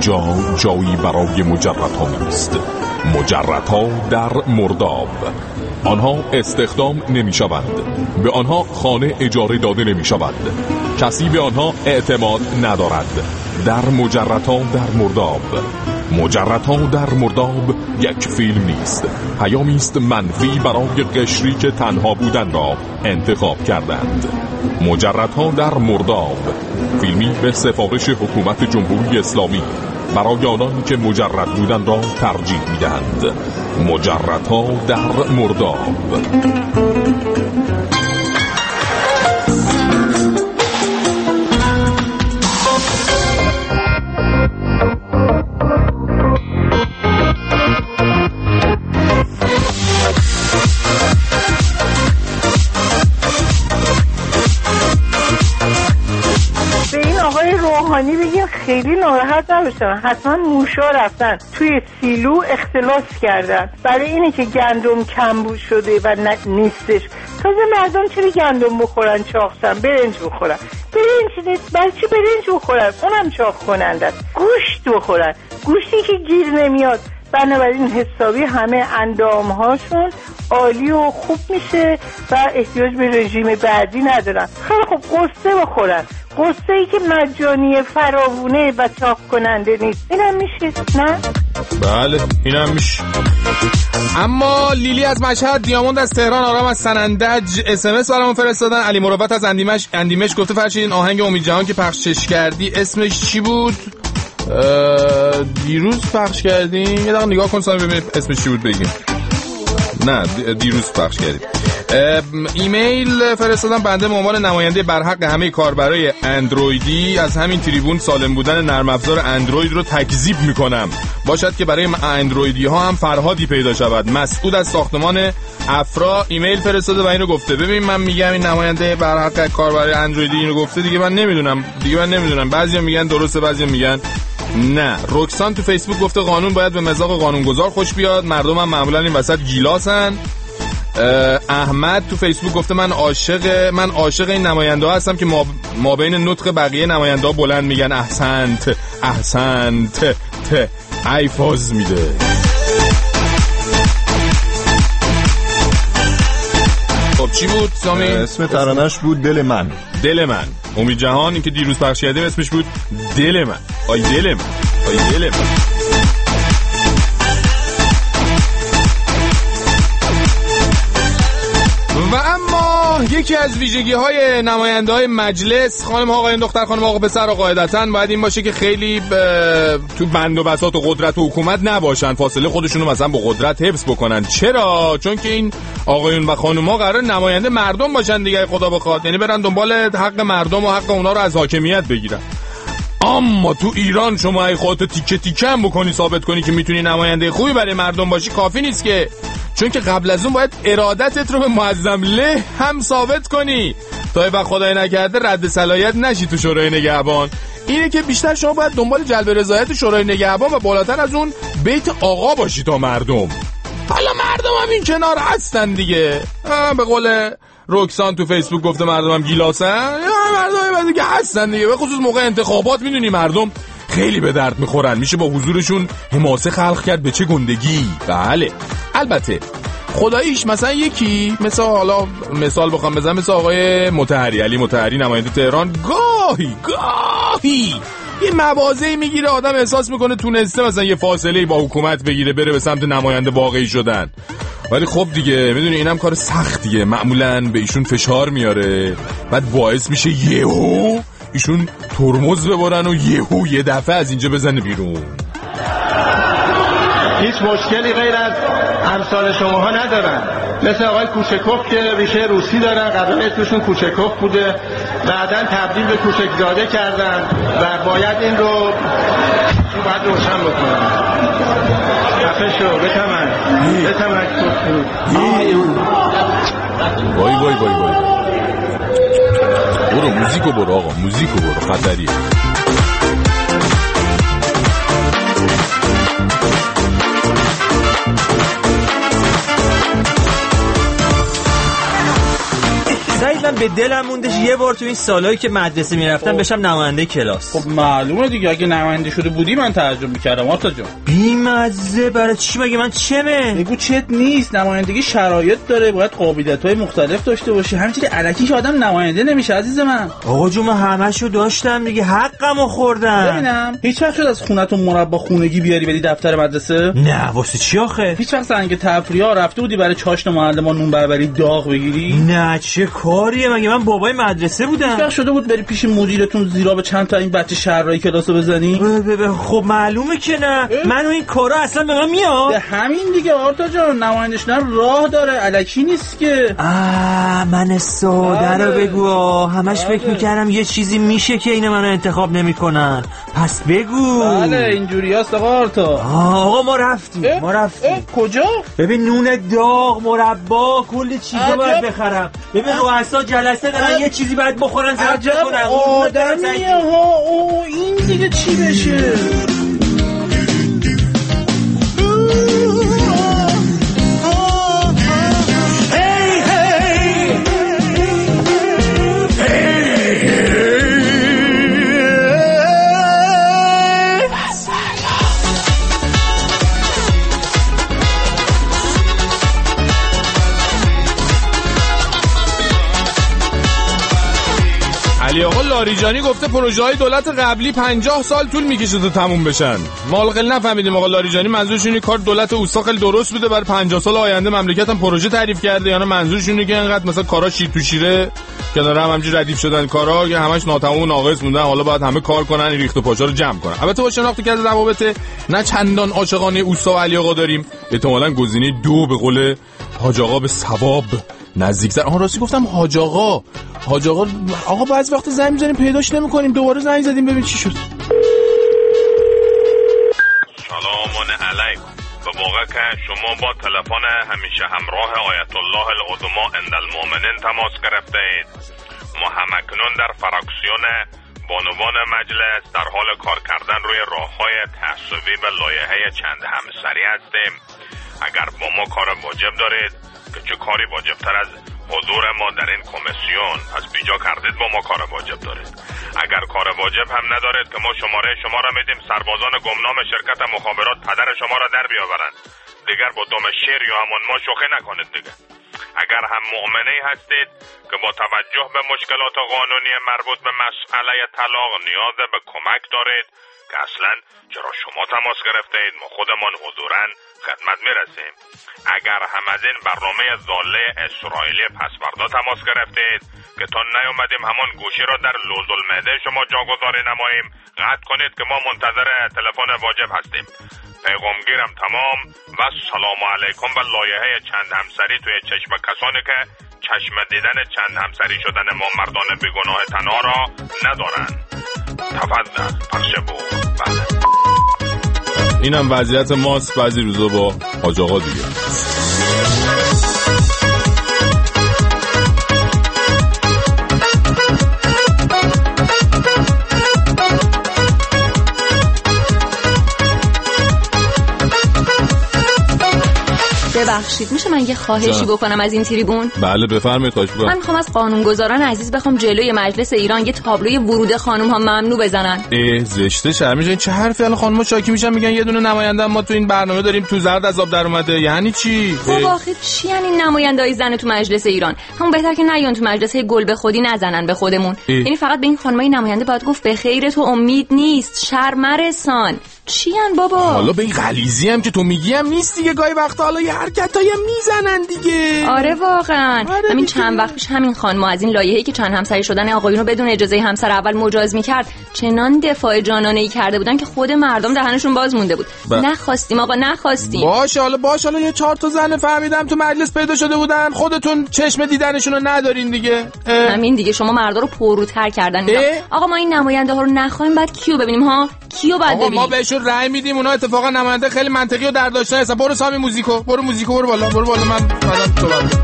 اینجا جایی برای مجردها نیست. مجردها در مرداب. آنها استخدام نمی شوند، به آنها خانه اجاره داده نمی شود، کسی به آنها اعتماد ندارد. در مجردها در مرداب. مجردها در مرداب یک فیلم نیست، پیامی است منفی برای قشری که تنها بودن را انتخاب کردند. مجردها در مرداب، فیلمی به سفارش حکومت جمهوری اسلامی برای آنانی که مجرد بودن را ترجیح میدهند. مجردها در مرداب. بگیم خیلی ناراحت نباشن، حتما موشا رفتن توی سیلو اختلاس کردن برای اینه که گندم کمبود شده و نیستش. تازه مردم چرا گندم بخورن چاقشن، برنج بخورن، برنج بچه برنج بخورن، اونم چاق کننده، گوشت بخورن، گوشتی که گیر نمیاد. بنابراین حسابی همه اندامهاشون عالی و خوب میشه و احتیاج به رژیم بعدی ندارن. خیلی خوب قصه بخورن، قصه ای که مجانی فراوونه و چاق کننده نیست. اینم میشه نه؟ بله اینم میشه. اما لیلی از مشهد، دیاموند از تهران، آرام از سنندج SMS برامون فرستادن. علی مروت از اندیمش گفته فرشید این آهنگ امید جهان که پخشش کردی اسمش چی بود؟ دیروز پخش کردیم. یه دقیقه نگاه کن سامی ببینیم اسمش چی بود بگیم. نه دیروز پخش کردیم. ایمیل فرستادم بنده به عنوان نماینده برحق همه کاربرای اندرویدی از همین تریبون سالم بودن نرم افزار اندروید رو تکذیب میکنم. باشد که برای اندرویدی ها هم فرهادی پیدا شود. مسعود از ساختمان افرا ایمیل فرستاده و اینو گفته. ببین من میگم این نماینده برحق کاربرای اندرویدی اینو گفته، دیگه من نمیدونم. بعضیا میگن درسته، بعضیا میگن نه. رکسان تو فیسبوک گفته قانون باید به مذاق قانونگذار خوش بیاد، مردم هم معمولا این وسط گیلاسن. احمد تو فیسبوک گفته من عاشق این نماینده ها هستم که ما بین نطق بقیه نماینده ها بلند میگن احسنت ای فاز میده. خب چی بود سامی؟ اسم ترانش بود دل من. امید جهان این که دیروز پخش کردیم اسمش بود دل من. آی دل من. و اما یکی از ویژگی‌های نماینده‌های مجلس، خانم ها آقایان دختر خانم آقا پسر، قاعدتاً باید این باشه که خیلی تو بند و بساط و قدرت و حکومت نباشن، فاصله خودشونو مثلا با قدرت حفظ بکنن. چرا؟ چون که این آقایون و خانم‌ها قرار نماینده مردم باشن دیگه، خدا بخواد، یعنی برن دنبال حق مردم و حق اونا رو از حاکمیت بگیرن. اما تو ایران شما ای خودت تیکه تیکه هم بکنی ثابت کنی که میتونی نماینده خوبی برای مردم باشی کافی نیست که، چون که قبل از اون باید ارادتت رو به معظم له هم ثابت کنی تا وقت خدای نکرده رد صلاحیت نشی تو شورای نگهبان. اینه که بیشتر شما باید دنبال جلب رضایت شورای نگهبان و بالاتر از اون بیت آقا باشی تا مردم. حالا مردم هم این کنار هستن دیگه، به قول رکسان تو فیسبوک گفته مردم هم گیلاسن، مردم هم دیگه هستن دیگه، به خصوص موقع انتخابات میدونی مردم خیلی به درد میخورن، میشه با حضورشون حماسه خلق کرد به چه گندگی. بله البته خداییش مثلا یکی حالا مثال بخوام بزنم مثل آقای مطهری، علی مطهری نماینده تهران، گاهی یه مواضعی میگیره آدم احساس میکنه تونسته مثلا یه فاصله با حکومت بگیره بره به سمت نماینده واقعی شدن، ولی خب دیگه میدونی اینم کار سختیه، معمولاً به ایشون فشار میاره، بعد باعث میشه یهو ایشون ترمز ببرن و یه دفعه از اینجا بزنه بیرون. هیچ مشکلی غیر از امثال شماها ندارن، مثل آقای کوچکوف که ریشه روسی دارن، قبلا اسمشون کوچکوف بوده، بعداً تبدیل به کوچکزاده کردن و باید این رو باید روشن بکنن. خفه شو بتمن وای برو موزیکو برو آقا، موزیکو برو، خطریه. سعید من به دلم موندش یه بار تو این سالایی که مدرسه میرفتم بشم نماینده کلاس. خب معلومه دیگه، اگه نماینده شده بودی من تعجب میکردم آرتا جان. بی‌مزه. برای چی مگه من چمه؟ بگو چت نیست، نمایندگی شرایط داره، باید قابلیت‌های مختلف داشته باشی. همینجوری الکی که آدم نماینده نمیشه عزیز من. آقا جون من همه‌شو داشتم دیگه، حقمو خوردم. ببینم هیچ وقت شد از خونتون مربا خونگی بیاری بدی دفتر مدرسه؟ نه واسه چی آخه؟ هیچ وقت سنگ تفریحا رفته بودی برای چاشن معلمان نون بربری داغ بگیری؟ نه چه کاریه، مگه من بابای مدرسه بودم؟ هیچ وقت شده بود بری پیش مدیرتون زیرا به چند تا این بچه شرای کلاسو بزنی؟ خب معلومه که نه. من و این کارا اصلا به من میاد. همین دیگه آرتا جان، نماینده شدن راه داره، الکی نیست که. من ساده رو بگو. همش فکر میکردم یه چیزی میشه که اینا منو انتخاب نمیکنن. پس بگو. بله اینجوری هست آقا آرتا. آقا ما رفتیم. کجا؟ ببین نون داغ، مربا، کلی چیزا باید بخرم. ببین رؤسا جلسه دارن یه چیزی باید بخورن زرد کنن. آدمیه ها. این دیگه چی بشه؟ علی آقا لاریجانی گفته پروژه های دولت قبلی 50 سال طول میکشه تا تموم بشن. ما خیلی نفهمیدیم آقا لاریجانی منظورش اینه کار دولت اوسا خیلی درست بوده برای 50 سال آینده مملکت هم پروژه تعریف کرده، یا نه منظورش اینه که انقدر مثلا کارا شیر تو شیره کنار هم همینجوری ردیف شدن کارا که همش ناتمام و ناقص موندن، حالا باید همه کار کنن ریخت و پاچا رو جمع کنن. البته با شناختی که از روابط نه چندان عاشقانه اوسا و علی آقا داریم، احتمالاً گزینه 2 به قول حاج آقا به ثواب نزدیک‌تر. راستی گفتم حاج آقا. آقا بعضی وقت زنگ می‌زنیم پیداش نمی‌کنیم، دوباره زنگ زدیم ببین چی شد. سلام علیکم. به موقع که شما با تلفن همیشه همراه آیت الله العظما عند المؤمنین تماس گرفتید، ما همکنون در فراکسیون بانوان مجلس در حال کار کردن روی راه‌های تعصبی به لایحه چند همسری هستیم. اگر با ما کار واجب دارید که چه کاری واجبتر از حضور ما در این کمیسیون، پس بیجا کردید با ما کار واجب دارید. اگر کار واجب هم ندارید که ما شماره شما را میدیم سربازان گمنام شرکت مخابرات پدر شما را در بیاورند. دیگر با دم شیر یا همون ما شوخی نکنید دیگه. اگر هم مؤمنی هستید که با توجه به مشکلات قانونی مربوط به مسئله طلاق نیاز به کمک دارید که اصلا چرا شما تماس گرفتید، ما خودمان حضوراً خدمت میرسیم. اگر هم از این برنامه ضاله اسرائیلی پسوردا تماس گرفتید که تا نیومدیم همان گوشی را در لوز المعده شما جاگذاری نماییم، قطع کنید که ما منتظر تلفن واجب هستیم. پیغامگیرم تمام و سلام علیکم و لایحه چند همسری توی چشم کسانی که چشم دیدن چند همسری شدن ما مردان بیگناه تنها را ندارن. تفضل پرشبو. بله اینم وضعیت ماست بعضی روزا با حاج آقا دیگه. ببخشید میشه من یه خواهشی بکنم از این تریبون؟ بله بفرمایید. خواهش می‌کنم. من میخوام از قانونگذاران عزیز بخوام جلوی مجلس ایران یه تابلوی ورود خانم ها ممنوع بزنن. زشته شرمش. این چه حرفی؟ الان خانم‌ها شاکی میشن میگن یه دونه نماینده ما تو این برنامه داریم تو زرد از آب در اومده. یعنی چی؟ خب آخه چی یعنی نماینده‌های زن تو مجلس ایران؟ همون بهتر که نیان تو مجلس گل به خودی نزنن به خودمون. یعنی فقط به این خانمای نماینده باید گفت به خیر تو امید نیست، شرم رسان. چی ان بابا؟ حالا به این غلیظی هم که تو میگی هم نیست دیگه، گاهی وقتا حالا یه حرکتایی میزنن دیگه. آره واقعا. همین چند وقت پیش همین خانم از این لایحه‌ای که چند همسری شدن آقایون رو بدون اجازه همسر اول مجاز می‌کرد چنان دفاع جانانه‌ای کرده بودن که خود مردم دهنشون باز مونده بود. نخواستیم آقا نخواستیم. باشه حالا یه 4 تا زن فهمیدم تو مجلس پیدا شده بودن، خودتون چشم دیدنشون رو ندارین دیگه. همین دیگه شما مردا رو پروتر کردن. آقا ما این نماینده ها رو نخوایم بعد کیو ببینیم ها؟ کیو بعد ببینیم؟ ما بهشون رأی میدیم، اونا اتفاقا نماینده خیلی منطقی و در داشتن هستن. برو سامی موزیکو، برو بالا من بعدم صحبت.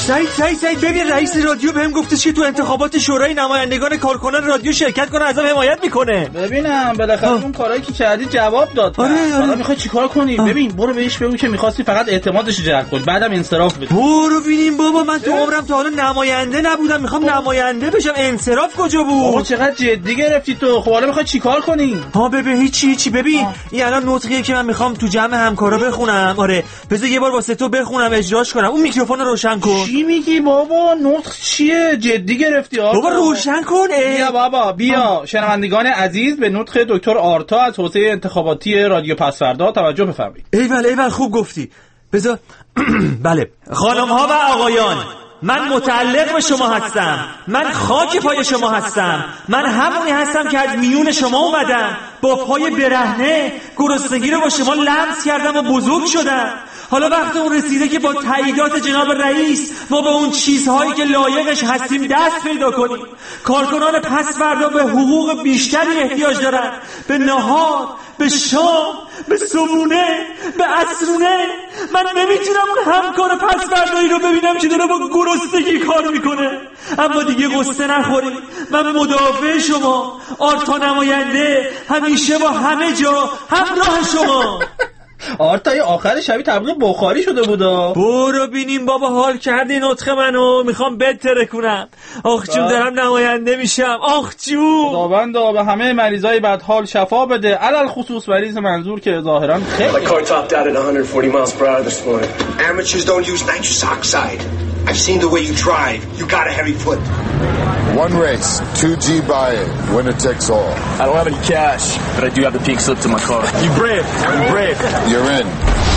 سعید ببین رئیس رادیو بهم گفتش که تو انتخابات شورای نمایندگان کارکنان رادیو شرکت کنه، ازم حمایت میکنه. ببینم بالاخره اون کارایی که کردی جواب داد. حالا میخوای چیکار کنی؟ ببین برو بهش بگو که می‌خواستی فقط اعتمادش جلب کنی، بعدم انصراف بده. برو ببینیم بابا، من تو عمرم تا حالا نماینده نبودم، میخوام نماینده بشم. انصراف کجا بود؟ بابا چقدر جدی گرفتی تو. خب حالا میخوای چیکار کنی؟ ببین هیچی ببین این الان نطقیه که من میخوام تو جمع همکارا بخونم. آره بذار یه بار واسه تو بخونم اجراش کنم. اون میکروفون رو روشن کن. چی میگی بابا؟ نطق چیه؟ جدی گرفتی بابا روشن کن. بیا بابا بیا. شنوندگان عزیز به نطق دکتر آرتا از حوزه انتخاباتی رادیو پس‌فردا توجه بفرمایید. ایول خوب گفتی. بذار بله خانم ها و آقایان، من متعلق به شما هستم، من خاک پای شما هستم، من همونی هستم که از میون شما اومدم، با پای برهنه گرسنگی رو با شما لمس کردم و بزرگ شدم. حالا وقت اون رسیده که با تاییدات جناب رئیس ما به اون چیزهایی که لایقش هستیم دست پیدا کنیم. کارکنان پس‌فردا به حقوق بیشتری احتیاج دارن، به نهار، به شام، به صبحونه، به عصرونه. من نمیتونم اون همکار پس‌فردایی رو ببینم که داره با گرسنگی کار میکنه. اما دیگه قصه نخورید، من مدافع شما، آرتا نماینده، همیشه با همه جا همراه شما. آرتا آخر شبی تبلیغ بخاری شده بودا. برو بینیم بابا، حال کردی نطق منو، میخوام بتره کنم. آخ جون دارم نماینده میشم. آخ جون خداوندا به همه مریضای بدحال شفا بده، علل خصوص مریض منظور که ظاهرا خیلی My car topped out at 140 miles per hour this morning. Amateurs don't use nitrous oxide. I've seen the way you drive. You got a heavy foot. One race, 2G buy it. Winner takes all. I don't have any cash, but I do have the pink slip to my car. You brave. You're in.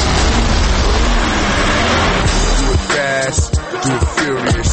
Do it fast, do it furious.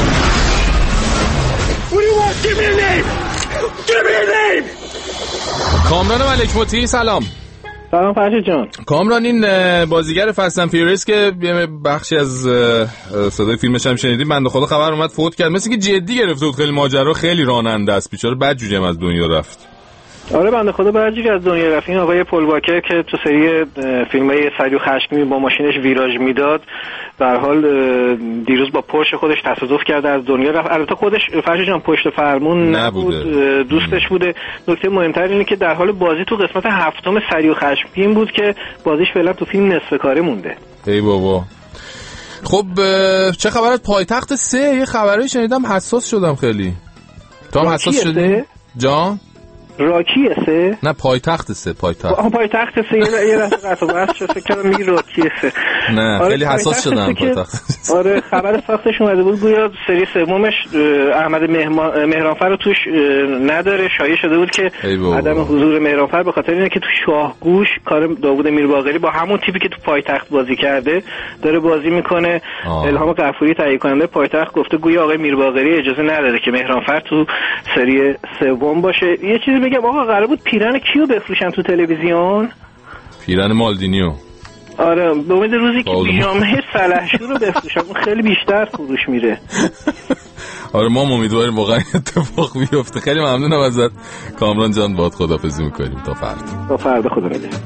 What do you want? Give me a name. Give me a name. کامران ملک مطیعی سلام. سلام فرشید جان. کامران این بازیگر فست اند فیوریس که بخشی از صدای فیلمش هم شنیدیم، بنده خدا خبر اومد فوت کرد، مثل که جدی گرفته بود، خیلی ماجرا، خیلی راننده است بیچاره، بدجوری هم از دنیا رفت. آره بنده خدا بدجوری از دنیا رفت. این آقای پل واکر که تو سری فیلمای سریع و خشمگین با ماشینش ویراژ میداد، به هر حال دیروز با پرش خودش تصادف کرده از دنیا رفت. البته خودش فرشید جان پشت فرمون نبود، دوستش بوده. نکته مهمتر اینه که در حال بازی تو قسمت 7 سریع و خشمگین بود که بازیش فعلا تو فیلم نصف کاره مونده. ای بابا. خب چه خبرات پایتخت 3؟ یه خبری شنیدم حساس شدم خیلی. تو هم حساس شدی؟ جان راکی 3؟ نه پایتخت 3. پایتخت 3 یه رفت قطع بحث شد، فکر کنم میگی راکی 3. نه خیلی حساس شدم پایتخت. آره خبر ساختش اومده بود، گویا سری سومش احمد مهرانفر رو توش نداره. شایع شده بود که عدم حضور مهرانفر به خاطر اینه که تو شاهگوش کار داوود میرباقری با همون تیپی که تو پایتخت بازی کرده داره بازی میکنه. الهام غفوری تهیه کننده پایتخت گفته گویا آقای میرباقری اجازه نداده که مهرانفر تو سری سوم باشه. یه چیزی بگم آقا، قرار بود پیرن کیو بفروشن تو تلویزیون؟ پیرن مالدینیو. آره به امید روزی که بیجامه سلحشور رو بفروشن، اون خیلی بیشتر فروش میره. آره ما امیدواریم واقعا اتفاق بیفته. خیلی ممنونم ازت کامران جان، باهات خداحافظی میکنیم تا فردا. خدا نگهدار.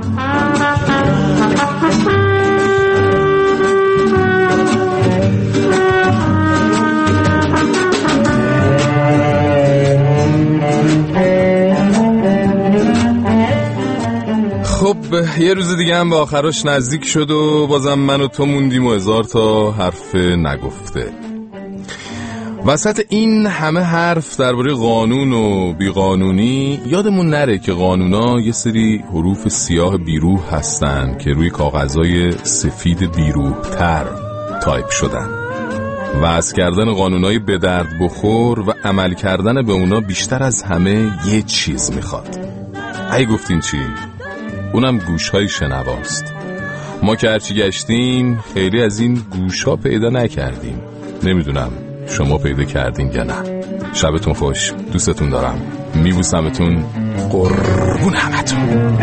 خب یه روز دیگه هم به آخرش نزدیک شد و بازم من و تو موندیم و 1000 تا حرف نگفته. وسط این همه حرف درباره قانون و بیقانونی یادمون نره که قانونا یه سری حروف سیاه بیروح هستن که روی کاغذهای سفید بیروح تر تایپ شدن. وضع کردن قانونای به درد بخور و عمل کردن به اونا بیشتر از همه یه چیز میخواد. ای گفتین چی؟ اونم گوش‌های شنواست. ما که هرچی گشتیم خیلی از این گوش‌ها پیدا نکردیم. نمیدونم شما پیدا کردین یا نه. شبتون خوش، دوستتون دارم، میبوسمتون، قربون همتون.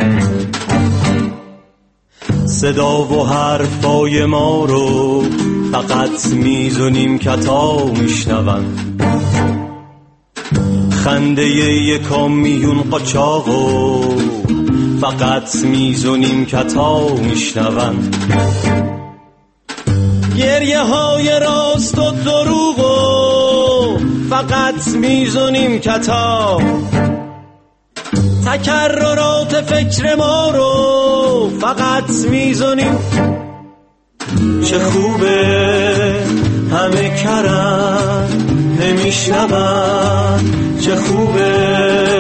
صدا و حرفای ما رو فقط میزونیم کتا میشنون، خنده یکم میون قاچاقو فقط میزونیم کتا میشنون، گریه گریه های راست و دروغو فقط میزنیم کتاب، تکررات فکر ما رو فقط میزنیم. چه خوبه همه کرن نمیشنون، چه خوبه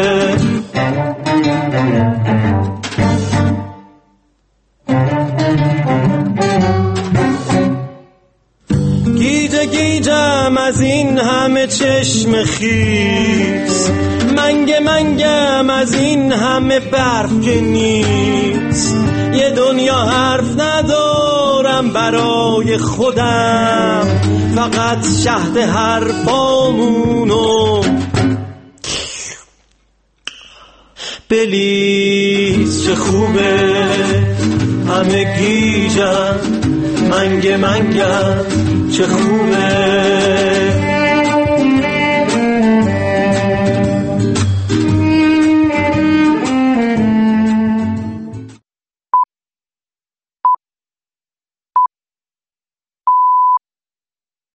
گیجه گیجم از این همه چشم خیس، منگه منگم از این همه برف که نیست. یه دنیا حرف ندارم برای خودم، فقط شهد حرفامونو بلیز. چه خوبه همه گیجم منگه منگم، چه خوبه